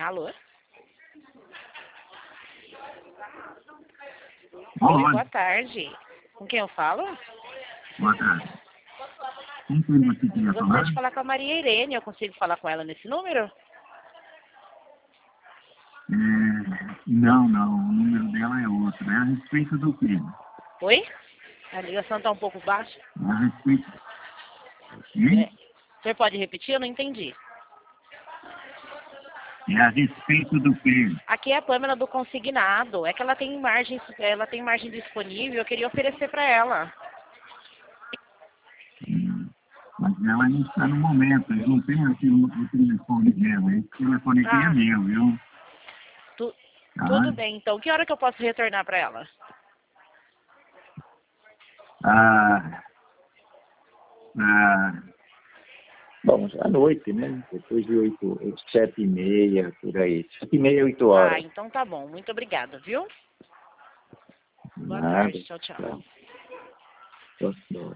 Alô? Oi. Oi, boa tarde. Com quem eu falo? Boa tarde. Quem foi você que Eu ia gostaria falar? de falar com a Maria Irene. Eu consigo falar com ela nesse número? Não, o número dela é outro. É a respeito do quê? Oi? A ligação está um pouco baixa. É a respeito... É. Hein? O senhor pode repetir? Eu não entendi. É a respeito do quê? Aqui é a Pâmela do consignado. É que ela tem margem disponível. Eu queria oferecer para ela. Mas ela não está no momento. Eu não tenho aqui o telefone dela. Esse telefone aqui é Ah, meu, viu? tudo Tá? bem. Então, que hora que eu posso retornar para ela? Ah, bom, à noite, né? Depois de 7h30, por aí. 7h30, 8h. Ah, então tá bom. Muito obrigada, viu? Boa Nada. tarde. Tchau, tchau. Tchau.